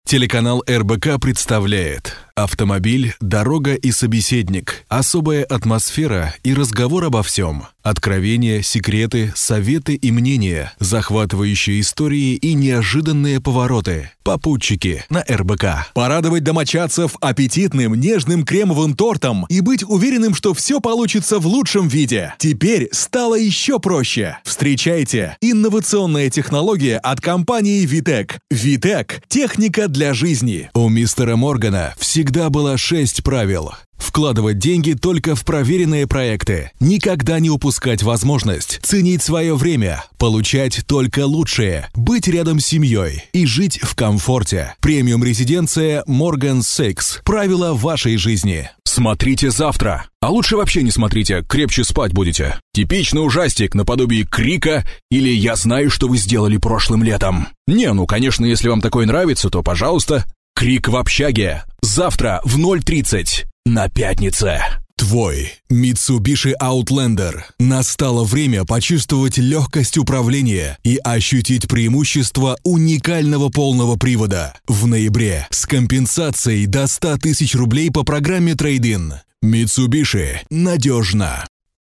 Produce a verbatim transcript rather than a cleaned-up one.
Телеканал эр бэ ка представляет «Автомобиль, дорога и собеседник». Особая атмосфера и разговор обо всем. Откровения, секреты, советы и мнения, захватывающие истории и неожиданные повороты. Попутчики на эр бэ ка. Порадовать домочадцев аппетитным, нежным кремовым тортом и быть уверенным, что все получится в лучшем виде. Теперь стало еще проще. Встречайте инновационная технология от компании Витек. Витек – техника для жизни. У мистера Моргана всегда было шесть правил. Вкладывать деньги только в проверенные проекты, никогда не упускать возможность, ценить свое время, получать только лучшее, быть рядом с семьей и жить в комфорте. Премиум-резиденция Morgan Six. Правила вашей жизни. Смотрите завтра. А лучше вообще не смотрите, крепче спать будете. Типичный ужастик наподобие Крика или «Я знаю, что вы сделали прошлым летом». Не, ну конечно, если вам такое нравится, то пожалуйста. Крик в общаге. Завтра в ноль тридцать на пятнице. Твой Mitsubishi Outlander. Настало время почувствовать легкость управления и ощутить преимущество уникального полного привода. В ноябре с компенсацией до ста тысяч рублей по программе Trade-in. Mitsubishi надежно.